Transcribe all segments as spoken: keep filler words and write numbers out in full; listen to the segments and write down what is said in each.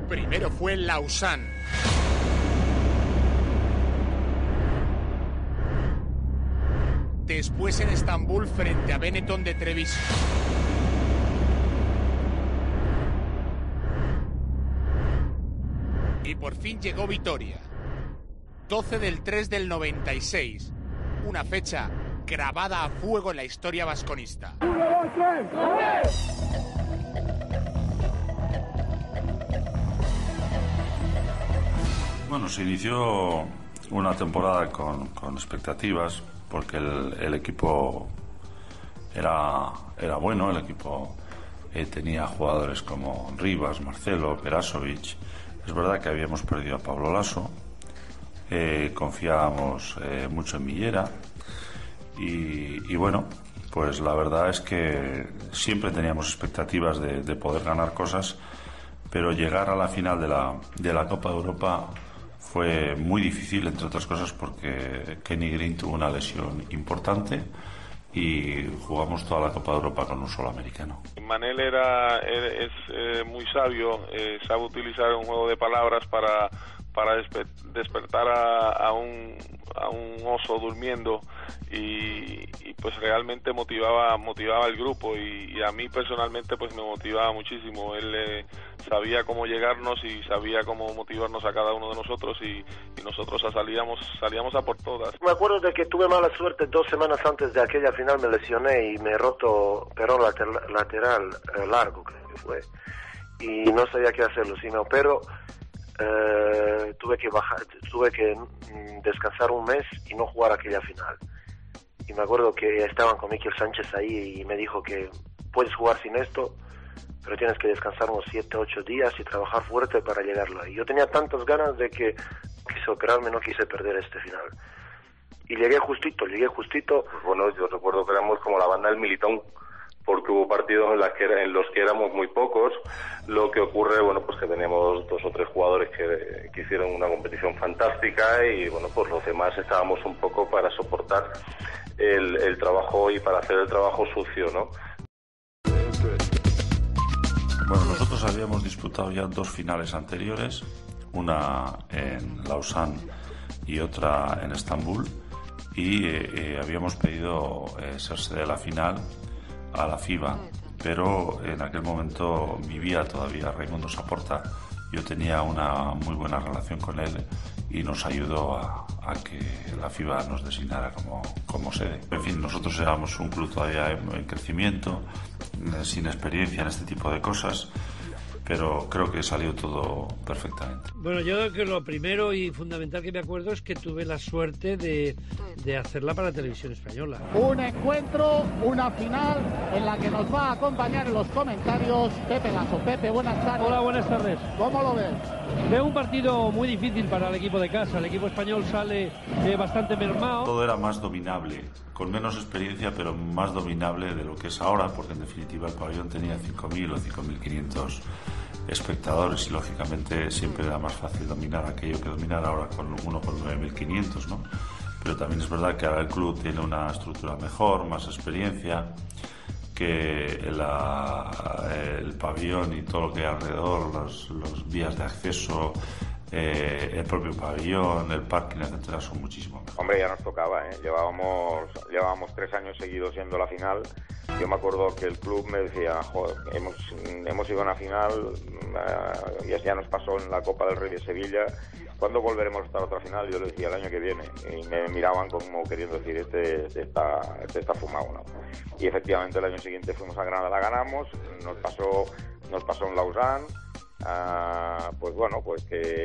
Primero fue Lausanne. Después en Estambul frente a Benetton de Treviso. Y por fin llegó Vitoria. doce del tres del noventa y seis. Una fecha grabada a fuego en la historia vasconista. ¡Uno, dos, tres! Bueno, se inició una temporada con, con expectativas, porque el, el equipo era, era bueno, el equipo eh, tenía jugadores como Rivas, Marcelo, Perasovic. Es verdad que habíamos perdido a Pablo Laso, eh, confiábamos eh, mucho en Millera y, y bueno, pues la verdad es que siempre teníamos expectativas de, de poder ganar cosas, pero llegar a la final de la, de la Copa de Europa fue muy difícil, entre otras cosas porque Kenny Green tuvo una lesión importante y jugamos toda la Copa de Europa con un solo americano. Manel era, es, es muy sabio, eh, sabe utilizar un juego de palabras para, para despe despertar a, a, un, a un oso durmiendo y, y pues realmente motivaba motivaba al grupo y, y a mí personalmente pues me motivaba muchísimo. Él eh, sabía cómo llegarnos y sabía cómo motivarnos a cada uno de nosotros y, y nosotros salíamos salíamos a por todas. Me acuerdo de que tuve mala suerte dos semanas antes de aquella final, me lesioné y me he roto perón later lateral eh, largo, creo que fue, y no sabía qué hacerlo, si me opero eh, tuve que bajar, tuve que mm, descansar un mes y no jugar aquella final. Y me acuerdo que estaban con Miquel Sánchez ahí y me dijo que puedes jugar sin esto, pero tienes que descansar unos siete, ocho días y trabajar fuerte para llegarlo ahí. Yo tenía tantas ganas de que quise operarme, no quise perder este final. Y llegué justito, llegué justito. Pues bueno, yo recuerdo que éramos como la banda del Militón, porque hubo partidos en, las que era, en los que éramos muy pocos. Lo que ocurre, bueno, pues que teníamos dos o tres jugadores que, que hicieron una competición fantástica y, bueno, pues los demás estábamos un poco para soportar el, el trabajo y para hacer el trabajo sucio, ¿no? Bueno, nosotros habíamos disputado ya dos finales anteriores, una en Lausanne y otra en Estambul, y eh, eh, habíamos pedido eh, ser sede de la final a la FIBA, pero en aquel momento vivía todavía Raimundo Saporta. Yo tenía una muy buena relación con él y nos ayudó a, a que la FIBA nos designara como, como sede. En fin, nosotros éramos un club todavía en, en crecimiento, sin experiencia en este tipo de cosas, pero creo que salió todo perfectamente. Bueno, yo creo que lo primero y fundamental que me acuerdo es que tuve la suerte de, de hacerla para Televisión Española. Un encuentro, una final en la que nos va a acompañar en los comentarios Pepe Laso. Pepe, buenas tardes. Hola, buenas tardes. ¿Cómo lo ves? Veo un partido muy difícil para el equipo de casa. El equipo español sale eh, bastante mermado. Todo era más dominable, con menos experiencia, pero más dominable de lo que es ahora, porque en definitiva el pabellón tenía cinco mil o cinco mil quinientos espectadores y lógicamente siempre era más fácil dominar aquello que dominar ahora con uno con nueve mil quinientos, ¿no? Pero también es verdad que ahora el club tiene una estructura mejor, más experiencia, que la, el pabellón y todo lo que hay alrededor, los, los vías de acceso, eh, el propio pabellón, el parking, etcétera, son muchísimo mejor. Hombre, ya nos tocaba, ¿eh? Llevábamos, llevábamos tres años seguidos siendo la final. Yo me acuerdo que el club me decía, joder, hemos, hemos ido a una final, uh, ya, ya nos pasó en la Copa del Rey de Sevilla, ¿cuándo volveremos a estar a otra final? Yo le decía, el año que viene, y me miraban como queriendo decir, este, este, está, este está fumado, ¿no? Y efectivamente el año siguiente fuimos a Granada, la ganamos, nos pasó, nos pasó en Lausanne. Uh, pues bueno, pues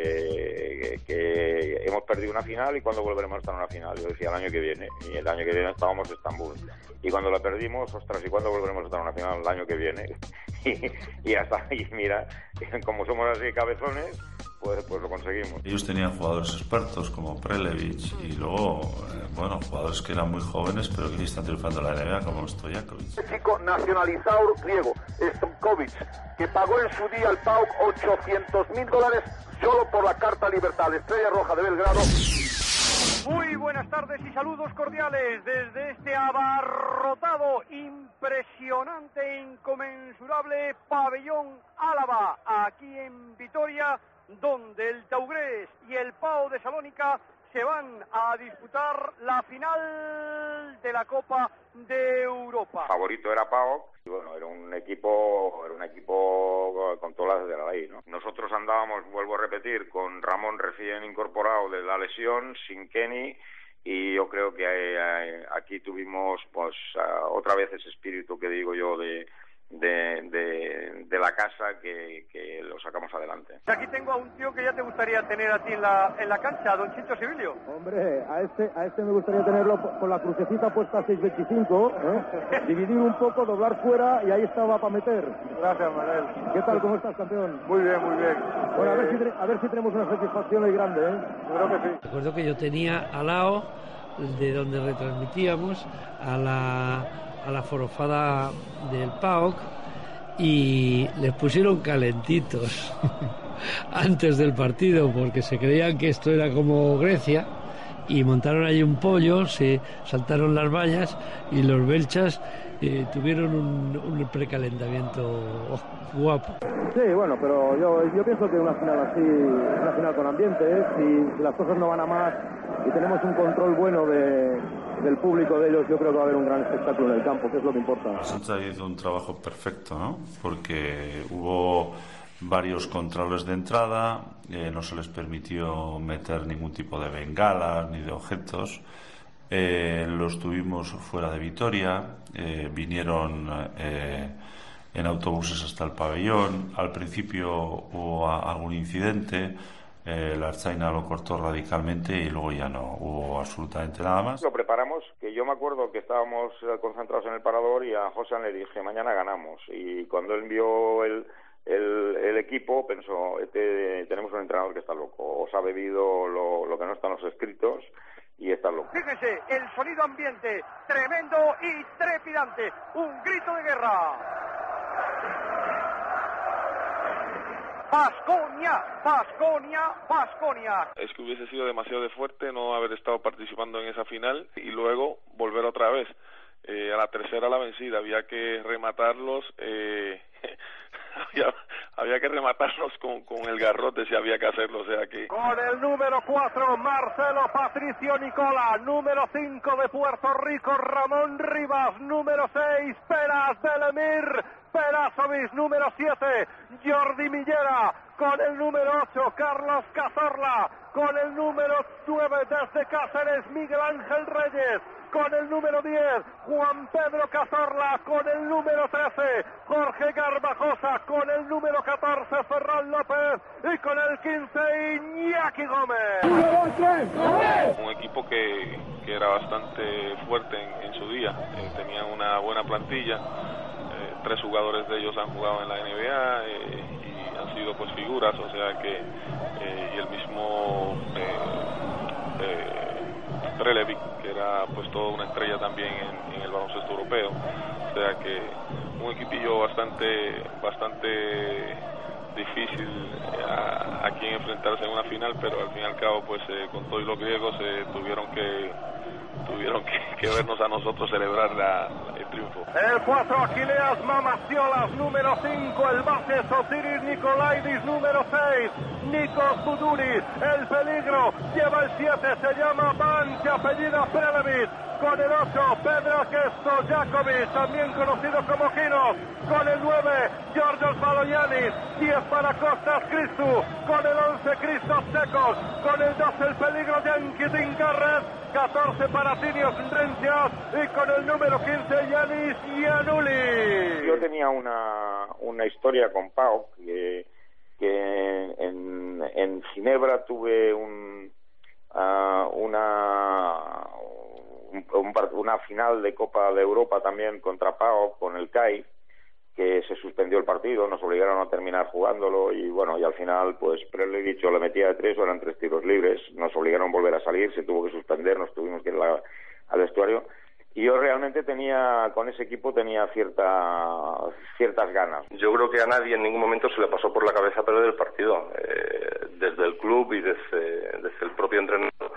que, que, que hemos perdido una final y cuando volveremos a estar en una final. Yo decía el año que viene, y el año que viene estábamos en Estambul y cuando la perdimos, ostras, ¿y cuándo volveremos a estar en una final? El año que viene. y, y hasta y mira, como somos así cabezones, pues, pues lo conseguimos. Ellos tenían jugadores expertos como Prelevic y luego, eh, bueno, jugadores que eran muy jóvenes pero que están triunfando en la N B A como Stojakovic. El chico nacionalizado griego, Stojakovic, que pagó en su día al P A O K ochocientos mil dólares solo por la carta libertad, Estrella Roja de Belgrado. Muy buenas tardes y saludos cordiales desde este abarrotado, impresionante e inconmensurable pabellón Álava, aquí en Vitoria, donde el Taurés y el P A O de Salónica se van a disputar la final de la Copa de Europa. Favorito era P A O, y bueno, era un equipo, era un equipo con todas las de la ley, ¿no? Nosotros andábamos, vuelvo a repetir, con Ramón recién incorporado de la lesión, sin Kenny, y yo creo que eh, aquí tuvimos, pues, uh, otra vez ese espíritu que digo yo de De, de, de la casa que, que lo sacamos adelante. Aquí tengo a un tío que ya te gustaría tener a ti en la, en la cancha, don Chicho Sibilio. Hombre, a este, a este me gustaría tenerlo con la crucecita puesta a seis veinticinco, ¿eh? Dividir un poco, doblar fuera y ahí estaba para meter. Gracias, Manuel. ¿Qué tal? ¿Cómo estás, campeón? Muy bien, muy bien. Bueno, a ver si, a ver si tenemos una satisfacción muy grande, ¿eh? Creo que sí. Recuerdo que yo tenía al lado de donde retransmitíamos a la a la forofada del P A O C y les pusieron calentitos antes del partido porque se creían que esto era como Grecia y montaron ahí un pollo, se saltaron las vallas y los belchas eh, tuvieron un, un precalentamiento guapo. Sí, bueno, pero yo, yo pienso que una final así es una final con ambiente, ¿eh? si, si las cosas no van a más y tenemos un control bueno de, del público de ellos, yo creo que va a haber un gran espectáculo en el campo, que es lo que importa. Sánchez hizo un trabajo perfecto, ¿no? Porque hubo varios controles de entrada, eh, no se les permitió meter ningún tipo de bengalas ni de objetos, eh, los tuvimos fuera de Vitoria, eh, vinieron eh, en autobuses hasta el pabellón, al principio hubo a, algún incidente, eh, la Ertzaina lo cortó radicalmente y luego ya no hubo absolutamente nada más. Lo preparamos, que yo me acuerdo que estábamos concentrados en el parador y a José le dije, mañana ganamos, y cuando él vio el El, el equipo pensó, este, tenemos un entrenador que está loco, os ha bebido lo, lo que no está en los escritos y está loco. Fíjese, el sonido ambiente, tremendo y trepidante, un grito de guerra. Baskonia, Baskonia, Baskonia. Es que hubiese sido demasiado de fuerte no haber estado participando en esa final y luego volver otra vez. Eh, a la tercera la vencida, había que rematarlos, eh, había, había que rematarlos con, con el garrote si había que hacerlo, o sea que... Con el número cuatro, Marcelo Patricio Nicola, número cinco de Puerto Rico, Ramón Rivas, número seis, Peras Belemir, Perasovic, número siete, Jordi Millera, con el número ocho, Carlos Cazorla, con el número nueve desde Cáceres, Miguel Ángel Reyes, con el número diez, Juan Pedro Cazorla, con el número trece, Jorge Garbajosa, con el número catorce, Ferran López, y con el quince, Iñaki Gómez. Un equipo que, que era bastante fuerte en, en su día, eh, tenían una buena plantilla, eh, tres jugadores de ellos han jugado en la N B A eh, y han sido pues figuras, o sea que, eh, y el mismo... Eh, eh, Prelevic, que era pues toda una estrella también en, en el baloncesto europeo, o sea que un equipillo bastante bastante difícil a, a quien enfrentarse en una final, pero al fin y al cabo pues eh, con todos los griegos eh, tuvieron que tuvieron que, que vernos a nosotros celebrar la, el triunfo. El cuatro, Aquileas Mamaciolas, número cinco, el base Sotiris Nikolaidis, número seis, Nikos Buduris, el peligro, lleva el siete, se llama Van, se apellida Prelevic, con el ocho, Pedro Kesto Jakovic, también conocido como Kinos, con el nueve, Georgios Baloyanis, diez para Costas Christou, con el once, Christos Secos, con el doce, el peligro de Anquitin Garret, catorce para Tinios Rencias y con el número quince, Yanis Giannulli. Yo tenía una, una historia con P A O C, que, que en, en Ginebra tuve un, uh, una... Un, un, una final de Copa de Europa también contra P A O C con el C A I, que se suspendió el partido, nos obligaron a terminar jugándolo y bueno, y al final pues Prelevic le metía de tres o eran tres tiros libres, nos obligaron a volver a salir, se tuvo que suspender, nos tuvimos que ir la, al vestuario y yo realmente tenía, con ese equipo tenía cierta, ciertas ganas. Yo creo que a nadie en ningún momento se le pasó por la cabeza perder el partido, eh, desde el club y desde, desde el propio entrenador,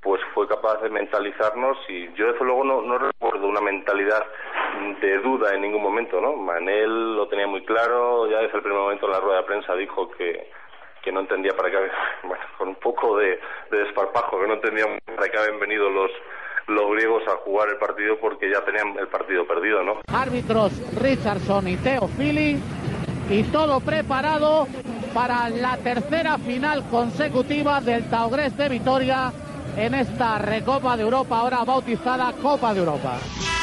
pues fue capaz de mentalizarnos, y yo desde luego no, no recuerdo una mentalidad de duda en ningún momento, ¿no? Manel lo tenía muy claro, ya desde el primer momento en la rueda de prensa dijo que, que no entendía para qué, bueno, con un poco de, de desparpajo, que no entendía para qué habían venido los, los griegos a jugar el partido, porque ya tenían el partido perdido, ¿no? Árbitros Richardson y Theo Philly, y todo preparado para la tercera final consecutiva del Taurés de Vitoria en esta Recopa de Europa, ahora bautizada Copa de Europa.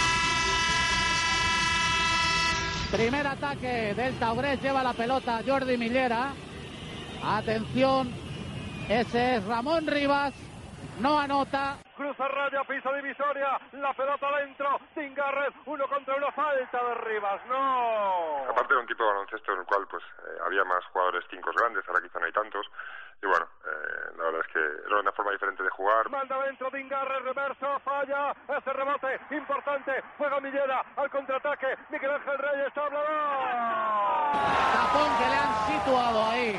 Primer ataque del Taurés, lleva la pelota Jordi Millera. Atención, ese es Ramón Rivas, no anota. Cruza raya, pisa divisoria, la pelota adentro, Dean Garrett, uno contra uno, falta de Rivas, no. Aparte de un tipo de baloncesto en el cual pues eh, había más jugadores cinco grandes, ahora quizá no hay tantos, y bueno, eh, la verdad es que era una forma diferente de jugar. Manda adentro, Dean Garrett, reverso, falla, ese rebote importante, juega Millera al contraataque, Miguel Ángel Reyes, habla. Tapón que le han situado ahí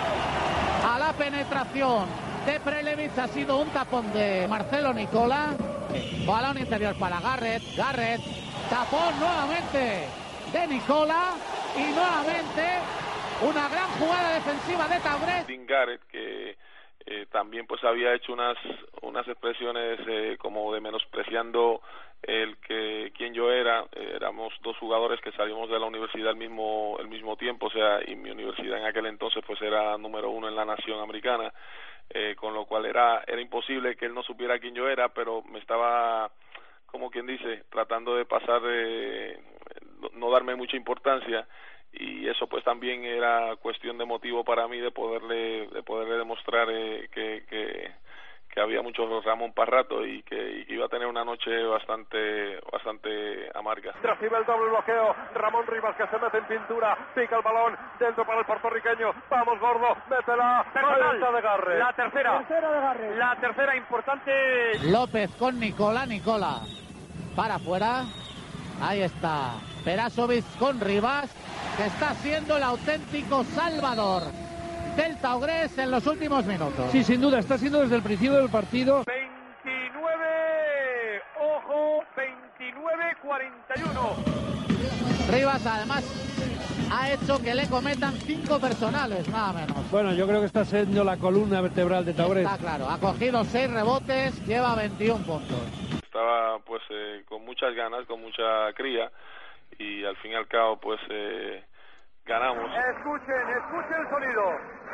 a la penetración de Prelevich, ha sido un tapón de Marcelo Nicola. Balón interior para Garrett, Garrett, tapón nuevamente de Nicola, y nuevamente una gran jugada defensiva de Taurés. Dean Garrett, que eh, también pues había hecho unas unas expresiones eh, como de menospreciando el que quién yo era. Eh, éramos dos jugadores que salimos de la universidad al mismo el mismo tiempo, o sea, y mi universidad en aquel entonces pues era número uno en la nación americana. Eh, con lo cual era era imposible que él no supiera quién yo era, pero me estaba, como quien dice, tratando de pasar, eh, no darme mucha importancia, y eso pues también era cuestión de motivo para mí de poderle de poderle demostrar eh, que, que que había mucho Ramón para rato, y que, y que iba a tener una noche bastante bastante amarga. Recibe el doble bloqueo, Ramón Rivas, que se mete en pintura, pica el balón, dentro para el puertorriqueño, vamos gordo, métela, falta de Garrett. La tercera, tercera de Garrett. La tercera importante. López con Nicola, Nicola para afuera, ahí está Perasovic con Rivas, que está siendo el auténtico salvador del Taurés en los últimos minutos. Sí, sin duda, está siendo desde el principio del partido. veintinueve, ojo, veintinueve cuarenta y uno. Rivas además ha hecho que le cometan cinco personales, nada menos. Bueno, yo creo que está siendo la columna vertebral de Taurés. Está claro, ha cogido seis rebotes, lleva veintiún puntos. Estaba pues eh, con muchas ganas, con mucha cría, y al fin y al cabo pues eh, ganamos. Escuchen, escuchen el sonido.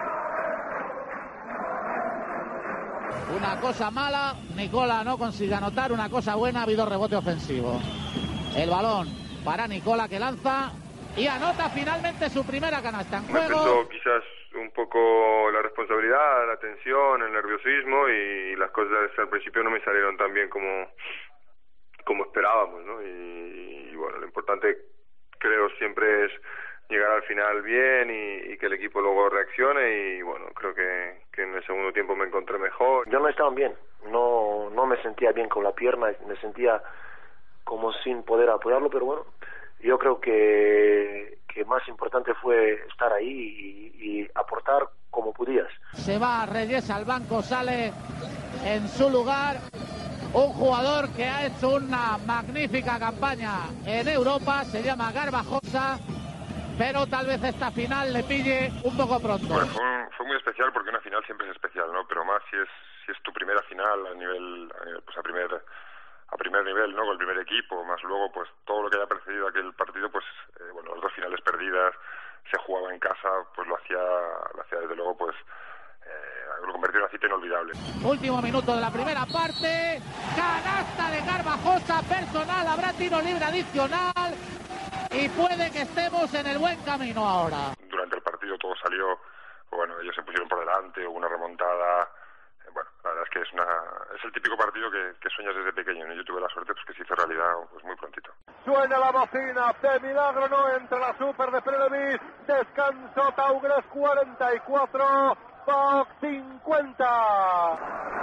Una cosa mala, Nicola no consigue anotar. Una cosa buena, ha habido rebote ofensivo. El balón para Nicola, que lanza y anota finalmente su primera canasta en Me juego. pesó quizás un poco la responsabilidad, la tensión, el nerviosismo, y las cosas al principio no me salieron tan bien como, como esperábamos, ¿no? Y, y bueno, lo importante creo siempre es llegar al final bien y, y que el equipo luego reaccione, y bueno, creo que, que en el segundo tiempo me encontré mejor. Yo no estaba bien, no no me sentía bien con la pierna, me sentía como sin poder apoyarlo, pero bueno, yo creo que, que más importante fue estar ahí y, y aportar como podías. Se va Reyes al banco, sale en su lugar un jugador que ha hecho una magnífica campaña en Europa, se llama Garbajosa, pero tal vez esta final le pille un poco pronto. Bueno, fue, fue muy especial, porque una final siempre es especial, ¿no? Pero más si es si es tu primera final a nivel, a nivel pues a primer a primer nivel, ¿no? Con el primer equipo, más luego pues todo lo que haya precedido aquel partido, pues eh, bueno, las dos finales perdidas, se jugaba en casa, pues lo hacía lo hacía desde luego pues eh, lo convirtió en una cita inolvidable. Último minuto de la primera parte, canasta de Garbajosa, personal, habrá tiro libre adicional y puede que estemos en el buen camino ahora. Durante el partido todo salió, bueno, ellos se pusieron por delante, hubo una remontada. Bueno, la verdad es que es una es el típico partido que, que sueñas desde pequeño, ¿no? Yo tuve la suerte pues que se hizo realidad pues muy prontito. Suena la bocina, de milagro no entra la super de Prelevich, descanso Taurés cuarenta y cuatro, P A O C cincuenta.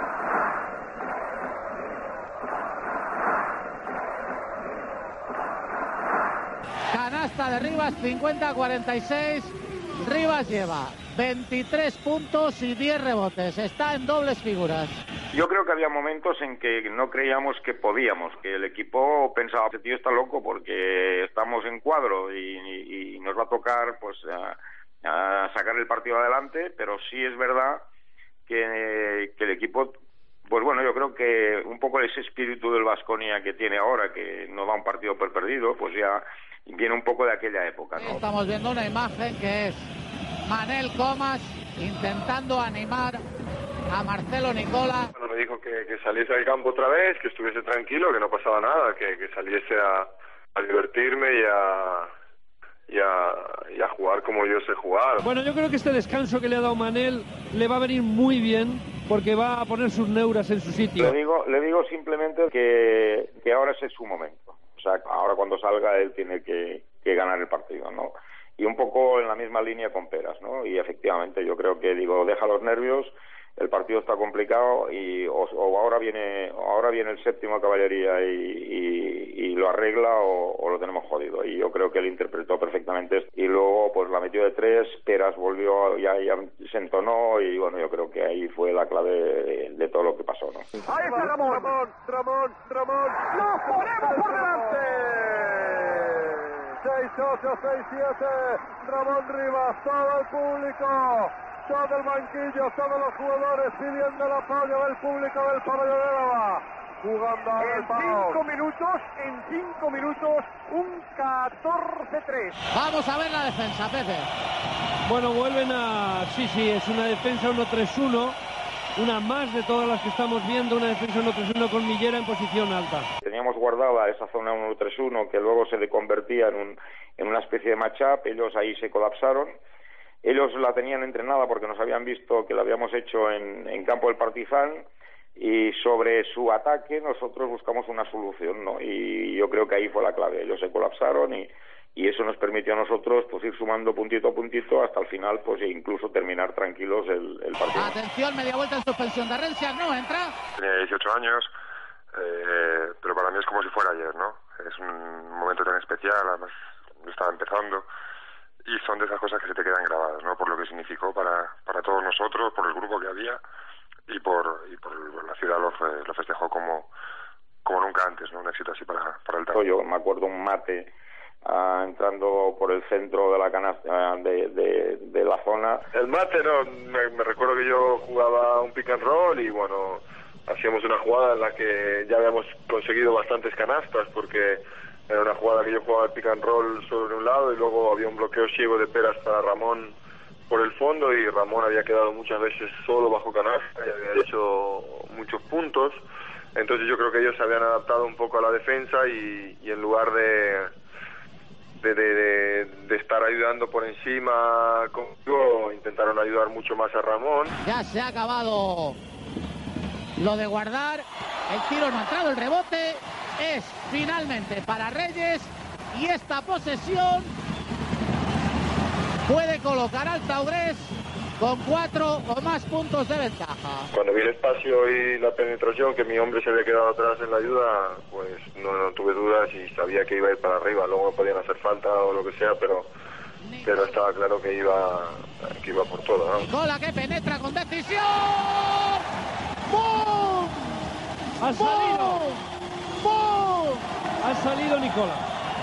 Canasta de Rivas, cincuenta a cuarenta y seis, Rivas lleva veintitrés puntos y diez rebotes, está en dobles figuras. Yo creo que había momentos en que no creíamos que podíamos, que el equipo pensaba, este tío está loco porque estamos en cuadro y, y, y nos va a tocar pues a, a sacar el partido adelante, pero sí es verdad que, que el equipo, pues bueno, yo creo que un poco ese espíritu del Baskonia que tiene ahora, que no da un partido por perdido, pues ya viene un poco de aquella época, ¿no? Estamos viendo una imagen que es Manel Comas intentando animar a Marcelo Nicola. Bueno, me dijo que, que saliese al campo otra vez, que estuviese tranquilo, que no pasaba nada, que, que saliese a, a divertirme y a, y, a, y a jugar como yo sé jugar. Bueno, yo creo que este descanso que le ha dado Manel le va a venir muy bien porque va a poner sus neuras en su sitio. Le digo, le digo simplemente que, que ahora ese es su momento. O sea, ahora cuando salga él tiene que, que ganar el partido, ¿no? Y un poco en la misma línea con Peras, ¿no? Y efectivamente yo creo que, digo, deja los nervios, el partido está complicado y o, o ahora viene ahora viene el séptimo de caballería y, y, y lo arregla o, o lo tenemos jodido. Y yo creo que él interpretó perfectamente esto. Y luego pues la metió de tres, Peras volvió, ya, ya se entonó y bueno, yo creo que ahí fue la clave de, de todo lo que pasó, ¿no? Ahí está Ramón, Ramón, Ramón, Ramón. ¡Lo ponemos por delante! seis ocho, seis siete, Ramón Rivas, todo el público, todo el banquillo, todos los jugadores pidiendo el apoyo del público del pabellón de Álava. Jugando en cinco minutos, en cinco minutos, un catorce tres. Vamos a ver la defensa, Pepe. Bueno, vuelven a... Sí, sí, es una defensa uno tres uno. Una más de todas las que estamos viendo, una defensa uno tres uno con Millera en posición alta. Teníamos guardada esa zona uno tres uno que luego se le convertía en, un, en una especie de matchup, ellos ahí se colapsaron. Ellos la tenían entrenada porque nos habían visto que la habíamos hecho en, en campo del Partizan y sobre su ataque nosotros buscamos una solución, ¿no? Y yo creo que ahí fue la clave, ellos se colapsaron y, y eso nos permitió a nosotros pues ir sumando puntito a puntito hasta el final pues e incluso terminar tranquilos el, el partido. Atención, media vuelta en suspensión de Rencia, no entra. Tenía dieciocho años, eh, pero para mí es como si fuera ayer, ¿no? Es un momento tan especial, además estaba empezando. Y son de esas cosas que se te quedan grabadas, ¿no? Por lo que significó para, para todos nosotros, por el grupo que había y por, y por la ciudad lo, lo festejó como, como nunca antes, ¿no? Un éxito así para, para el Tau. Yo me acuerdo un mate uh, entrando por el centro de la canasta uh, de, de, de la zona. El mate, no, me, me recuerdo que yo jugaba un pick and roll y bueno, hacíamos una jugada en la que ya habíamos conseguido bastantes canastas porque era una jugada que yo jugaba el pick and roll sobre un lado y luego había un bloqueo ciego de Peras para Ramón por el fondo y Ramón había quedado muchas veces solo bajo canasta y había hecho muchos puntos. Entonces yo creo que ellos se habían adaptado un poco a la defensa y, y en lugar de de, de, de de estar ayudando por encima conmigo, intentaron ayudar mucho más a Ramón. Ya se ha acabado lo de guardar, el tiro no ha entrado, el rebote es finalmente para Reyes y esta posesión puede colocar al Taurés con cuatro o más puntos de ventaja. Cuando vi el espacio y la penetración, que mi hombre se había quedado atrás en la ayuda, pues no, no tuve dudas y sabía que iba a ir para arriba. Luego me podían hacer falta o lo que sea, pero pero estaba claro que iba que iba por todo, ¿no? Nicola que penetra con decisión. ¡Bum! Ha salido. ¡Bum! Ha salido Nicola.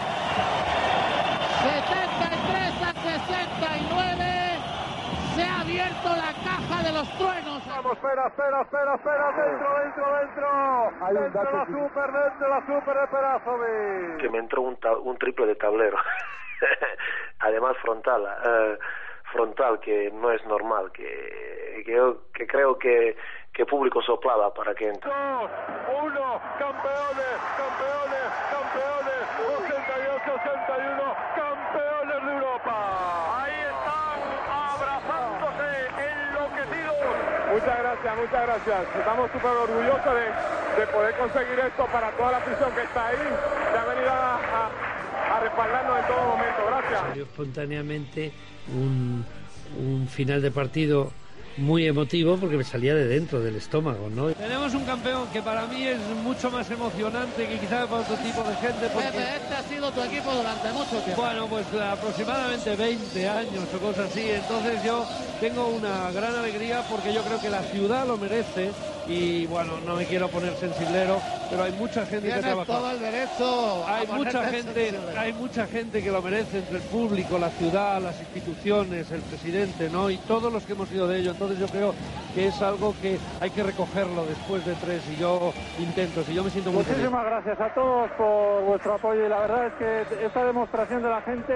setenta y tres a sesenta y nueve. Se ha abierto la caja de los truenos. Vamos, espera, espera, espera, espera, dentro, dentro, dentro. Hay dentro la super, dentro la super de Perazovic. Que me entró un, ta- un triple de tablero. Además frontal, eh, frontal que no es normal, que, que yo que creo que que público soplaba para que entre. Dos, uno, campeones, campeones, campeones, ochenta y ocho ochenta y uno, campeones de Europa. Ahí están abrazándose enloquecidos. Muchas gracias, muchas gracias. Estamos súper orgullosos de, de poder conseguir esto para toda la afición que está ahí, que ha venido a, a, a respaldarnos en todo momento. Gracias. Salió espontáneamente un, un final de partido muy emotivo porque me salía de dentro del estómago, ¿no? Tenemos un campeón que para mí es mucho más emocionante que quizás para otro tipo de gente. Porque... Pepe, este ha sido tu equipo durante mucho tiempo. Bueno, pues aproximadamente veinte años o cosas así. Entonces yo tengo una gran alegría porque yo creo que la ciudad lo merece y bueno, no me quiero poner sensiblero, pero hay mucha gente que trabaja. Tienes todo el derecho a Hay mucha ponerte gente, sensible. hay mucha gente que lo merece, entre el público, la ciudad, las instituciones, el presidente, ¿no? Y todos los que hemos sido de ello. Entonces yo creo que es algo que hay que recogerlo después de tres, y yo intento, si yo me siento muy feliz. Muchísimas gracias a todos por vuestro apoyo, y la verdad es que esta demostración de la gente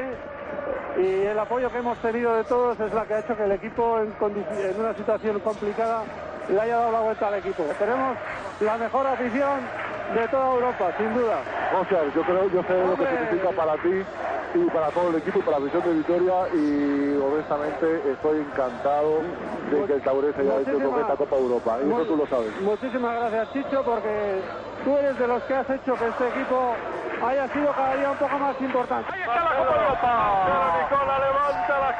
y el apoyo que hemos tenido de todos es la que ha hecho que el equipo en, en una situación complicada le haya dado la vuelta al equipo. Tenemos la mejor afición de toda Europa, sin duda. Oscar, yo creo, yo sé lo que significa para ti y para todo el equipo y para la afición de Vitoria, y honestamente estoy encantado de que el Taurés haya hecho con esta Copa Europa, y eso tú lo sabes. Muchísimas gracias, Chicho, porque tú eres de los que has hecho que este equipo haya sido cada día un poco más importante. Ahí está la Copa Europa. Nicola levanta la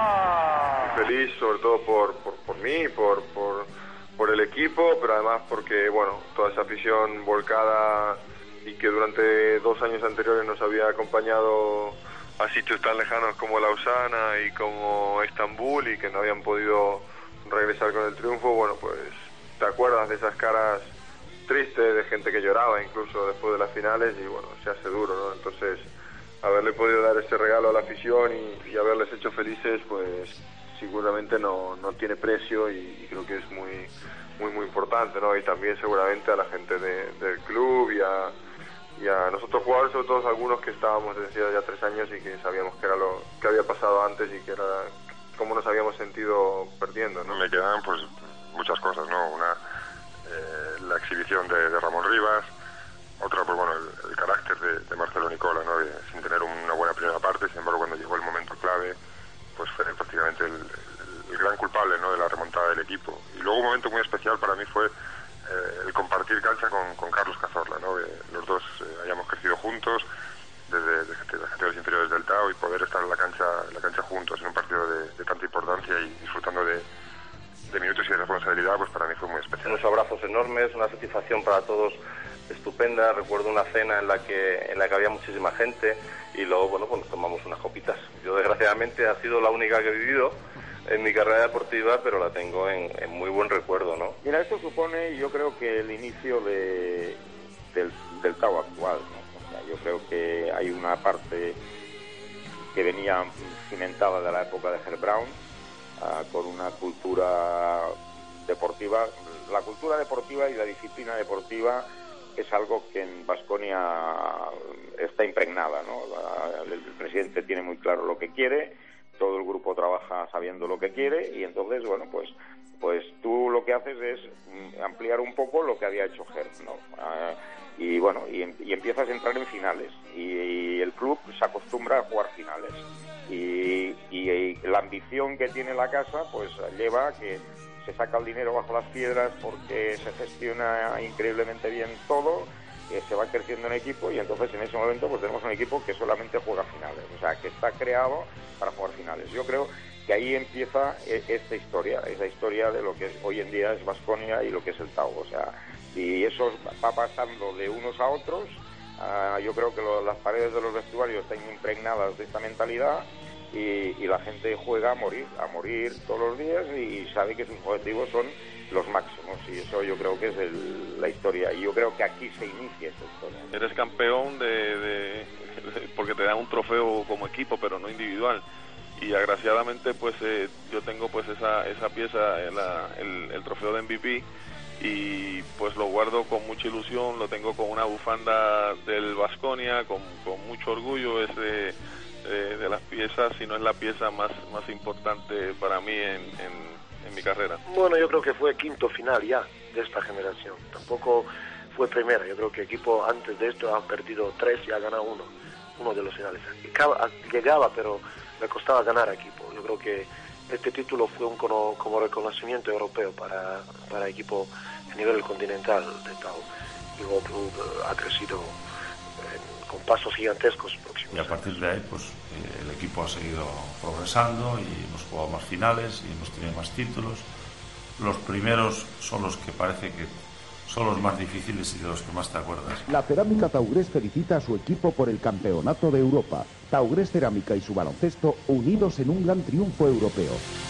copa. Feliz sobre todo por, por, por mí, por, por, por el equipo, pero además porque, bueno, toda esa afición volcada y que durante dos años anteriores nos había acompañado a sitios tan lejanos como Lausana y como Estambul, y que no habían podido regresar con el triunfo. Bueno, pues te acuerdas de esas caras tristes de gente que lloraba incluso después de las finales, y bueno, se hace duro, ¿no? Entonces, haberle podido dar ese regalo a la afición y, y haberles hecho felices, pues seguramente no, no tiene precio, y, y creo que es muy muy muy importante, ¿no? Y también seguramente a la gente de, del club y a, y a nosotros jugadores, sobre todo algunos que estábamos desde ya tres años y que sabíamos que era lo que había pasado antes y que era cómo nos habíamos sentido perdiendo, ¿no? Me quedan pues muchas cosas, ¿no? Una, eh, la exhibición de, de Ramón Rivas, otra, pues bueno, el, el carácter de, de Marcelo Nicola, ¿no? De, sin tener una buena primera parte, sin embargo, cuando llegó el momento clave, pues fue prácticamente el, el, el gran culpable, ¿no? De la remontada del equipo. Y luego un momento muy especial para mí fue eh, el compartir cancha con, con Carlos Cazorla, ¿no? Que los dos eh, hayamos crecido juntos desde, desde las categorías inferiores del Tao, y poder estar en la cancha, en la cancha juntos en un partido de, de tanta importancia y disfrutando de, de minutos y de responsabilidad, pues para mí fue muy especial. Unos abrazos enormes, una satisfacción para todos estupenda. Recuerdo una cena en la que en la que había muchísima gente, y luego, bueno, pues nos tomamos unas copitas. Yo, desgraciadamente, ha sido la única que he vivido en mi carrera deportiva, pero la tengo en, en muy buen recuerdo, ¿no? Mira, esto supone, yo creo que el inicio de, del, del Tao actual, ¿no? O sea, yo creo que hay una parte que venía cimentada de la época de Herb Brown, uh, con una cultura deportiva. La cultura deportiva y la disciplina deportiva es algo que en Baskonia está impregnada, ¿no? El presidente tiene muy claro lo que quiere, todo el grupo trabaja sabiendo lo que quiere, y entonces, bueno, pues pues tú lo que haces es ampliar un poco lo que había hecho Herb, ¿no? Uh, y bueno, y, y empiezas a entrar en finales, y, y el club se acostumbra a jugar finales, y, y, y la ambición que tiene la casa pues lleva a que se saca el dinero bajo las piedras, porque se gestiona increíblemente bien todo, eh, se va creciendo en equipo, y entonces en ese momento pues tenemos un equipo que solamente juega finales, o sea, que está creado para jugar finales. Yo creo que ahí empieza eh, esta historia, esa historia de lo que es, hoy en día es Baskonia y lo que es el Tao, o sea, y eso va pasando de unos a otros. Uh, yo creo que lo, las paredes de los vestuarios están impregnadas de esta mentalidad, y, y la gente juega a morir, a morir todos los días, y, y sabe que sus objetivos son los máximos, y eso yo creo que es el, la historia, y yo creo que aquí se inicia esta historia. Eres campeón de, de, de porque te dan un trofeo como equipo, pero no individual, y agraciadamente pues eh, yo tengo pues esa esa pieza, la, el, el trofeo de M V P, y pues lo guardo con mucha ilusión, lo tengo con una bufanda del Baskonia, con, con mucho orgullo. Es de, de, de las piezas, si no es la pieza más más importante para mí en, en, en mi carrera. Bueno, yo creo que fue quinto final ya de esta generación, tampoco fue primera. Yo creo que el equipo antes de esto ha perdido tres y ha ganado uno, uno de los finales. Llegaba, pero le costaba ganar equipo. Yo creo que este título fue un como, como reconocimiento europeo para para el equipo a nivel continental de Tao. Y el club ha crecido eh, con pasos gigantescos próximos. Y a partir de ahí, pues eh, el equipo ha seguido progresando, y hemos jugado más finales y hemos tenido más títulos. Los primeros son los que parece que son los más difíciles y de los que más te acuerdas. La Cerámica Taurés felicita a su equipo por el Campeonato de Europa. Taurés Cerámica y su baloncesto unidos en un gran triunfo europeo.